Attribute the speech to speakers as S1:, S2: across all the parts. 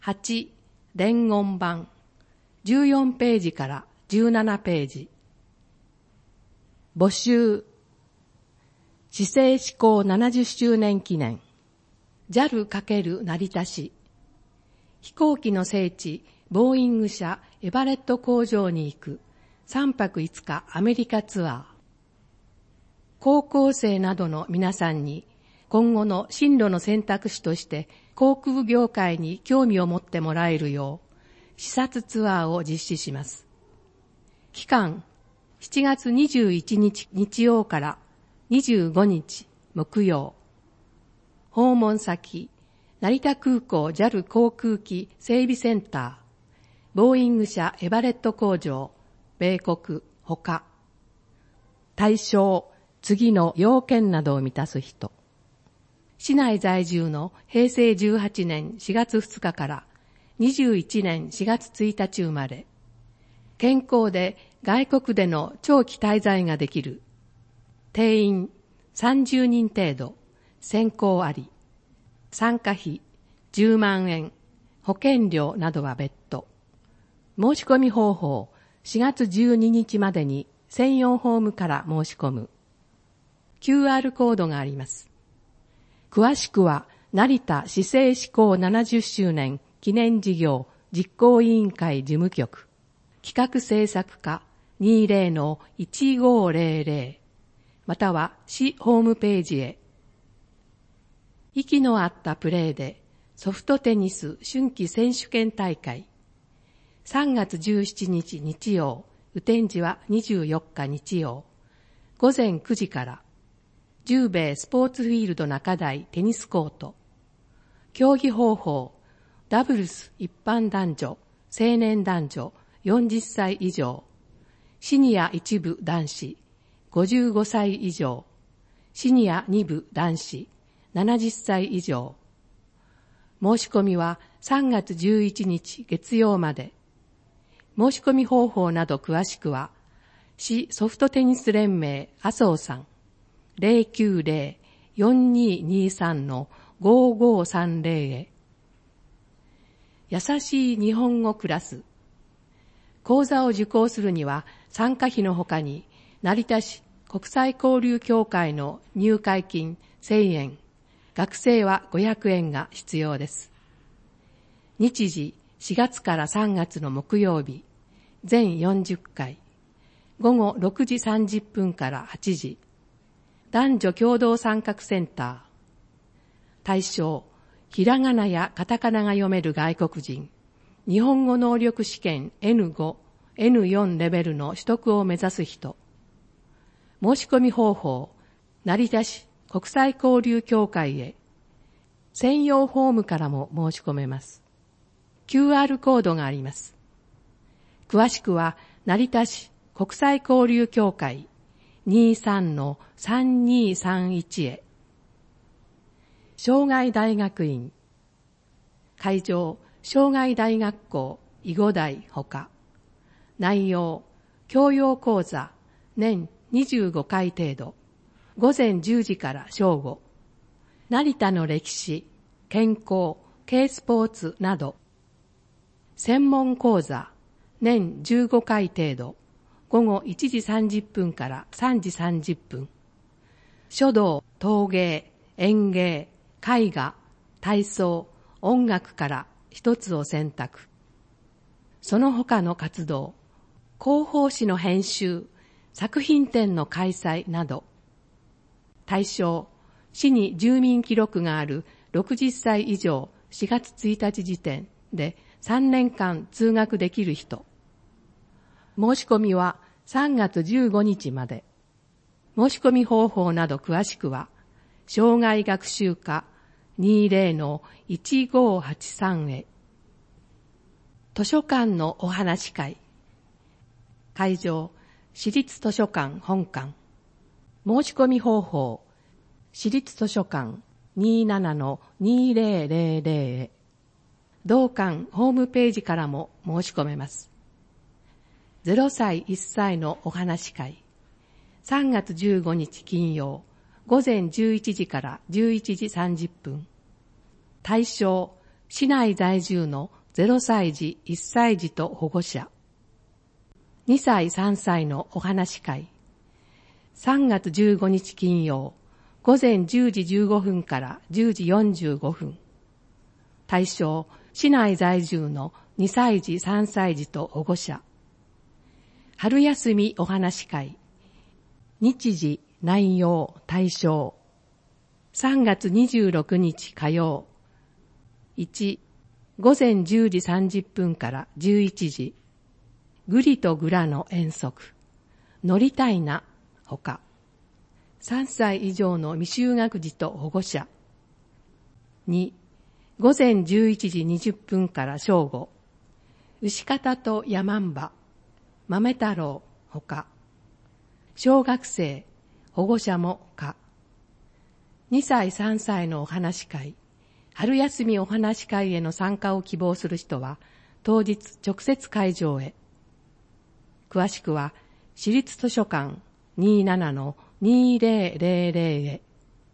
S1: 8、伝言版、14ページから17ページ。募集、市政施行70周年記念、JAL× 成田市、飛行機の聖地、ボーイング社エバレット工場に行く3泊5日アメリカツアー。高校生などの皆さんに今後の進路の選択肢として航空業界に興味を持ってもらえるよう視察ツアーを実施します。期間、7月21日日曜から25日木曜。訪問先、成田空港 JAL 航空機整備センター、ボーイング社エバレット工場、米国、他。対象、次の要件などを満たす人。市内在住の平成18年4月2日から21年4月1日生まれ、健康で外国での長期滞在ができる。定員30人程度、選考あり。参加費10万円、保険料などは別途。申し込み方法、4月12日までに専用フォームから申し込む。QR コードがあります。詳しくは、成田市政施行70周年記念事業実行委員会事務局、企画制作課 20-1500、または市ホームページへ。息の合ったプレーでソフトテニス春季選手権大会。3月17日日曜、雨天時は24日日曜、午前9時から、十兵衛スポーツフィールド中台テニスコート。競技方法、ダブルス一般男女、成年男女40歳以上、シニア1部男子55歳以上、シニア2部男子70歳以上。申し込みは3月11日月曜まで。申し込み方法など詳しくは、市ソフトテニス連盟麻生さん、090-4223-5530 へ。優しい日本語クラス。講座を受講するには参加費のほかに、成田市国際交流協会の入会金1000円、学生は500円が必要です。日時4月から3月の木曜日、全40回、午後6時30分から8時、男女共同参画センター。対象、ひらがなやカタカナが読める外国人、日本語能力試験 N5、N4 レベルの取得を目指す人。申し込み方法、成田市国際交流協会へ。専用フォームからも申し込めます。QR コードがあります。詳しくは、成田市国際交流協会 23-3231 へ。障害大学院。会場、障害大学校、囲碁大ほか。内容、教養講座、年25回程度。午前10時から正午。成田の歴史、健康、軽スポーツなど。専門講座、年15回程度。午後1時30分から3時30分。書道、陶芸、園芸、絵画、体操、音楽から一つを選択。その他の活動、広報誌の編集、作品展の開催など。対象、市に住民記録がある60歳以上4月1日時点で3年間通学できる人。申し込みは3月15日まで。申し込み方法など詳しくは、障害学習課 20-1583 へ。図書館のお話会。会場、市立図書館本館。申し込み方法、市立図書館 27-2000 へ。同館ホームページからも申し込めます。0歳1歳のお話会。3月15日金曜、午前11時から11時30分。対象、 市内在住の0歳児、1歳児と保護者。2歳、3歳のお話し会。3月15日金曜、午前10時15分から10時45分。対象、市内在住の2歳児、3歳児と保護者。春休みお話し会。日時、内容、対象。3月26日火曜。1、午前10時30分から11時。グリとグラの遠足。乗りたいな、ほか。3歳以上の未就学児と保護者。2、午前11時20分から正午。牛方と山んば、豆太郎、ほか。小学生、保護者もか。2歳3歳のお話し会、春休みお話し会への参加を希望する人は、当日直接会場へ。詳しくは、市立図書館 27-2000 へ。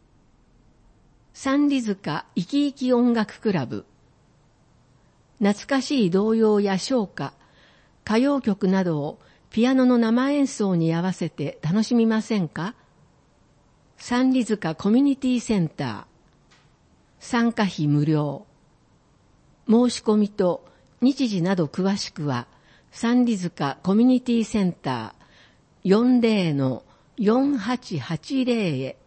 S2: 三里塚いきいき音楽クラブ。懐かしい童謡や唱歌、歌謡曲などをピアノの生演奏に合わせて楽しみませんか？三里塚コミュニティセンター。参加費無料。申し込みと日時など詳しくは、三里塚コミュニティセンター 40-4880 へ。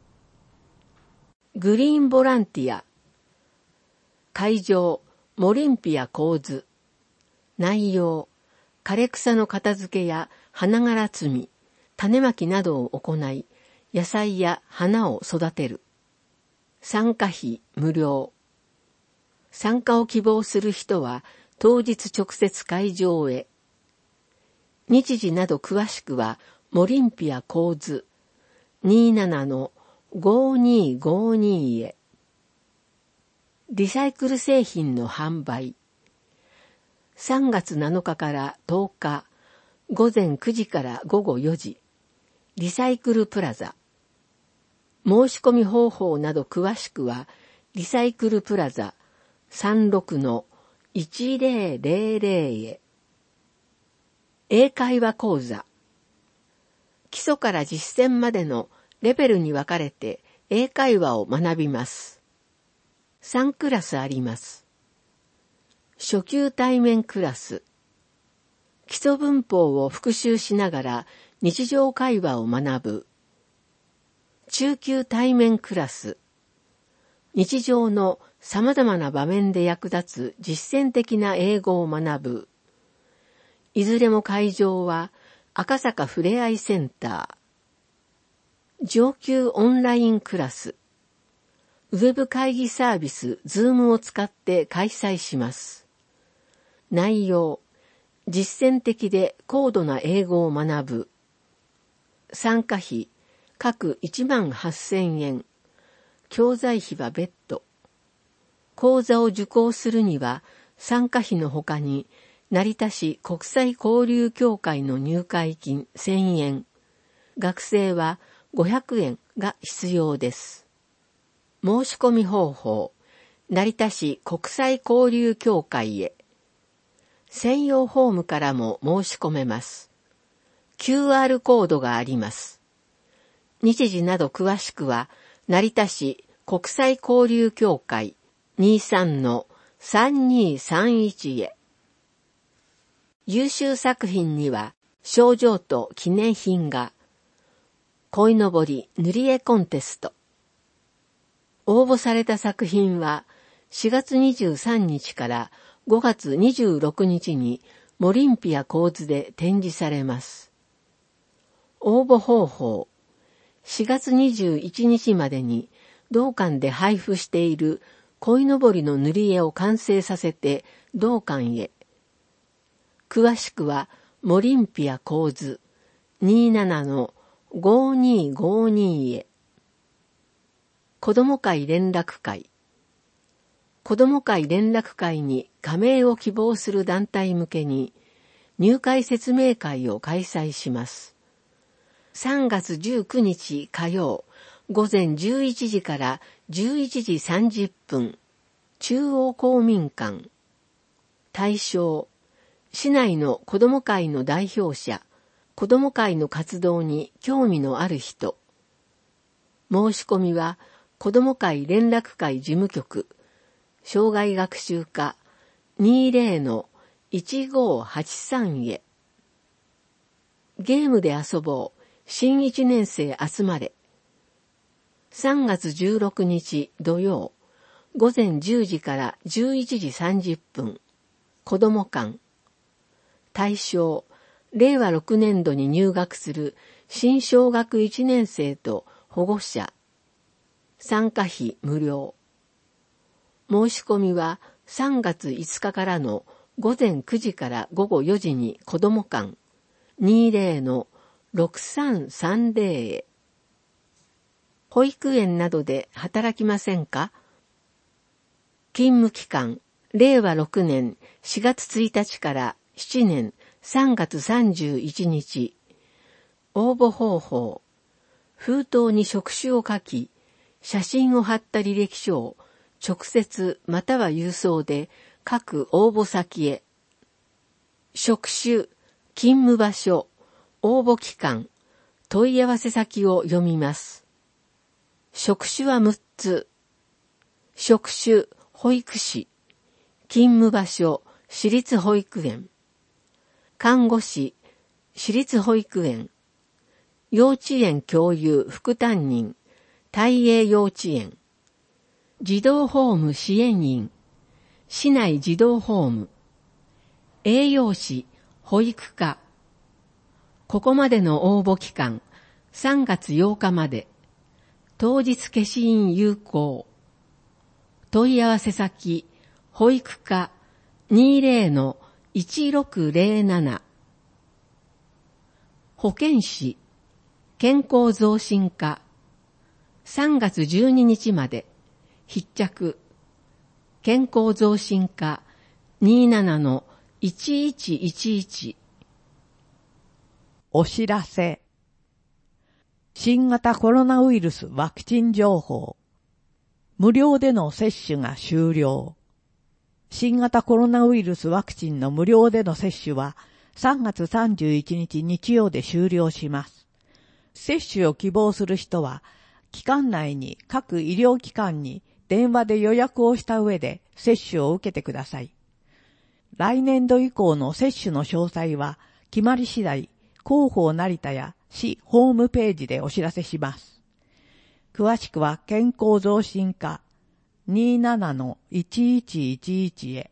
S2: グリーンボランティア。会場、モリンピア構図。内容、枯れ草の片付けや花柄摘み、種まきなどを行い、野菜や花を育てる。参加費無料。参加を希望する人は当日直接会場へ。日時など詳しくはモリンピア構図 27-5252 へ。リサイクル製品の販売。3月7日から10日、午前9時から午後4時、リサイクルプラザ。申し込み方法など詳しくは、リサイクルプラザ 36-1000 へ。英会話講座。基礎から実践までのレベルに分かれて英会話を学びます。3クラスあります。初級対面クラス。基礎文法を復習しながら日常会話を学ぶ。中級対面クラス。日常の様々な場面で役立つ実践的な英語を学ぶ。いずれも会場は赤坂ふれあいセンター。上級オンラインクラス。ウェブ会議サービス Zoom を使って開催します。内容、実践的で高度な英語を学ぶ。参加費、各18,000円。教材費は別途。講座を受講するには、参加費の他に、成田市国際交流協会の入会金1000円。学生は500円が必要です。申し込み方法、成田市国際交流協会へ。専用フォームからも申し込めます。QR コードがあります。日時など詳しくは、成田市国際交流協会 23-3231 へ。優秀作品には、賞状と記念品が、鯉のぼり塗り絵コンテスト。応募された作品は、4月23日から5月26日にモリンピア構図で展示されます。応募方法。4月21日までに同館で配布している鯉のぼりの塗り絵を完成させて同館へ。詳しくはモリンピア構図 27-5252 へ。子ども会連絡会。子ども会連絡会に加盟を希望する団体向けに入会説明会を開催します。3月19日火曜、午前11時から11時30分。 中央公民館。対象、市内の子ども会の代表者、子ども会の活動に興味のある人。申し込みは、子ども会連絡会事務局、生涯学習課 20-1583 へ。ゲームで遊ぼう、新1年生集まれ。3月16日土曜、午前10時から11時30分、子ども館。対象、令和6年度に入学する新小学1年生と保護者。参加費無料。申し込みは3月5日からの午前9時から午後4時に子ども館 20-6330 へ。保育園などで働きませんか？勤務期間、令和6年4月1日から7年3月31日。応募方法。封筒に職種を書き、写真を貼った履歴書を直接または郵送で各応募先へ。職種、勤務場所、応募期間、問い合わせ先を読みます。職種は6つ。職種、保育士。勤務場所、私立保育園。看護師、私立保育園。幼稚園教諭副担任、大英幼稚園。児童ホーム支援員、市内児童ホーム。栄養士、保育課。ここまでの応募期間、3月8日まで。当日消印有効。問い合わせ先、保育課 20-1607。保健師、健康増進課。3月12日まで。必着。健康増進課 27-1111。
S3: お知らせ。新型コロナウイルスワクチン情報。無料での接種が終了。新型コロナウイルスワクチンの無料での接種は3月31日日曜で終了します。接種を希望する人は、期間内に各医療機関に電話で予約をした上で接種を受けてください。来年度以降の接種の詳細は決まり次第、広報成田や市ホームページでお知らせします。詳しくは健康増進課 27-1111 へ。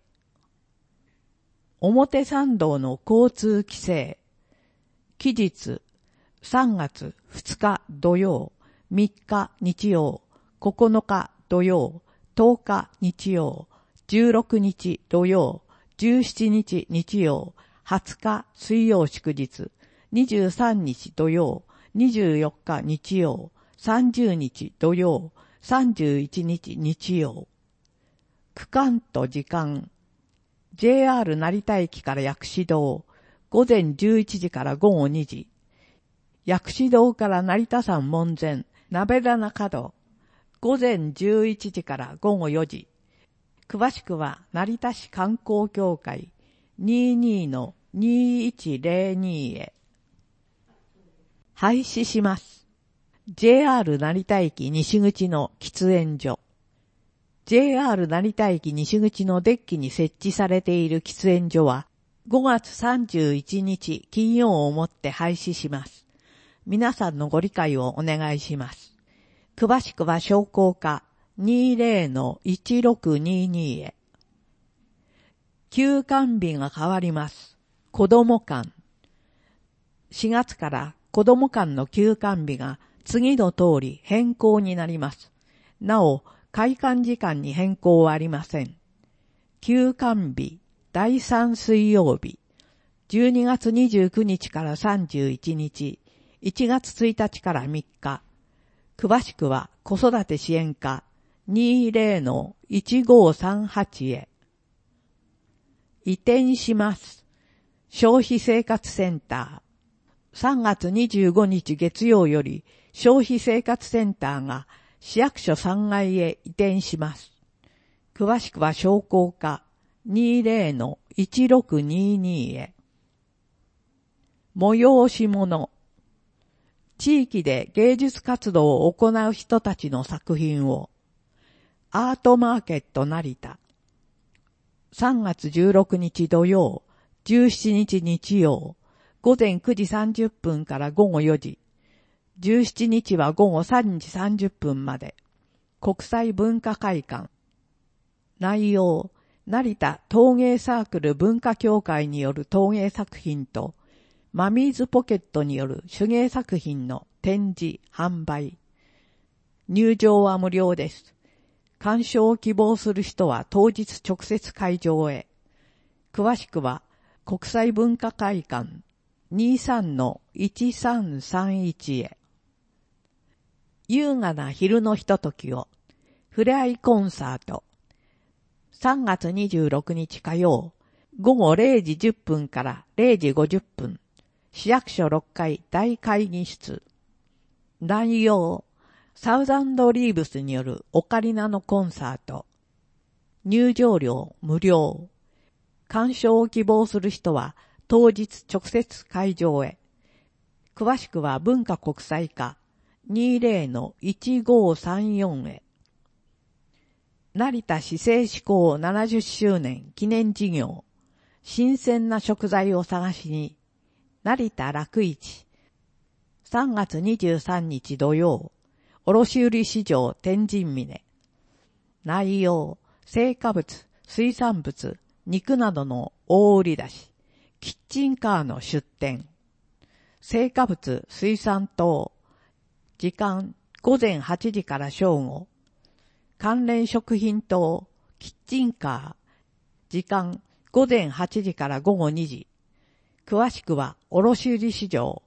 S3: 表参道の交通規制。期日3月2日土曜、3日日曜、9日土曜、10日日曜、16日土曜、17日日曜、20日水曜祝日、23日土曜、24日日曜、30日土曜、31日日曜。区間と時間。JR 成田駅から薬師堂、午前11時から午後2時。薬師堂から成田山門前、鍋棚角、午前11時から午後4時。詳しくは成田市観光協会 22-2102 へ。廃止します。JR 成田駅西口の喫煙所。JR 成田駅西口のデッキに設置されている喫煙所は5月31日金曜をもって廃止します。皆さんのご理解をお願いします。詳しくは商工課 20-1622 へ。休館日が変わります。子ども館。4月から子ども館の休館日が次の通り変更になります。なお、開館時間に変更はありません。休館日、第3水曜日、12月29日から31日、1月1日から3日。詳しくは子育て支援課 20-1538 へ。移転します。消費生活センター。3月25日月曜より消費生活センターが市役所3階へ移転します。 詳しくは商工課 20-1622 へ。催し物。地域で芸術活動を行う人たちの作品を、アートマーケット成田。3月16日土曜、17日日曜、午前9時30分から午後4時、17日は午後3時30分まで、国際文化会館。内容、成田陶芸サークル文化協会による陶芸作品と、マミーズポケットによる手芸作品の展示、販売。入場は無料です。鑑賞を希望する人は当日直接会場へ。詳しくは国際文化会館 23-1331 へ。優雅な昼のひとときを。ふれあいコンサート。3月26日火曜、午後0時10分から0時50分。市役所6階大会議室。内容、サウザンドリーブスによるオカリナのコンサート。入場料無料。鑑賞を希望する人は当日直接会場へ。詳しくは文化国際課 20-1534 へ。成田市政施行70周年記念事業。新鮮な食材を探しに。成田楽市。3月23日土曜。卸売市場天神峰。内容、青果物、水産物、肉などの大売り出し。キッチンカーの出店。青果物、水産等。時間、午前8時から正午。関連食品等、キッチンカー。時間、午前8時から午後2時。詳しくは、卸売市場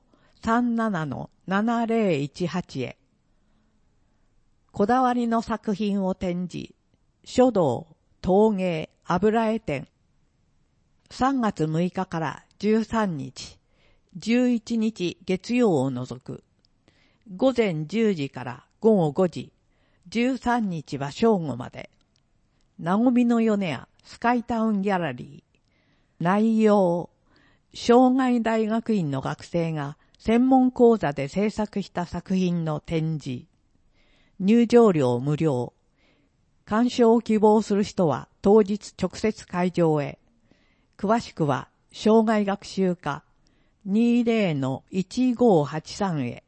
S3: 37-7018 へ。こだわりの作品を展示。書道、陶芸、油絵展。3月6日から13日、11日月曜を除く。午前10時から午後5時、13日は正午まで。なごみの米屋スカイタウンギャラリー。内容、障害大学院の学生が専門講座で制作した作品の展示。入場料無料。鑑賞を希望する人は当日直接会場へ。詳しくは障害学習課 20-1583 へ。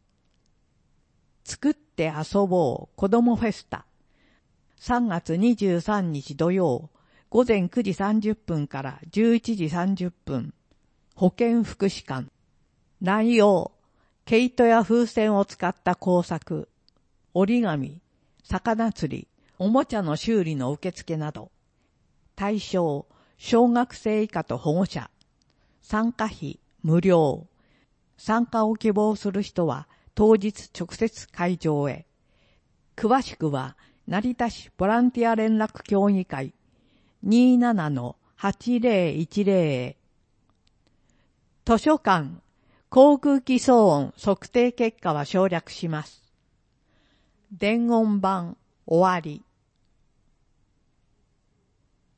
S3: 作って遊ぼう子どもフェスタ。3月23日土曜、午前9時30分から11時30分。保健福祉館。内容、毛糸や風船を使った工作、折り紙、魚釣り、おもちゃの修理の受付など。対象、小学生以下と保護者。参加費、無料。参加を希望する人は当日直接会場へ。詳しくは、成田市ボランティア連絡協議会 27-8010 へ。図書館、航空機騒音測定結果は省略します。伝言版終わり。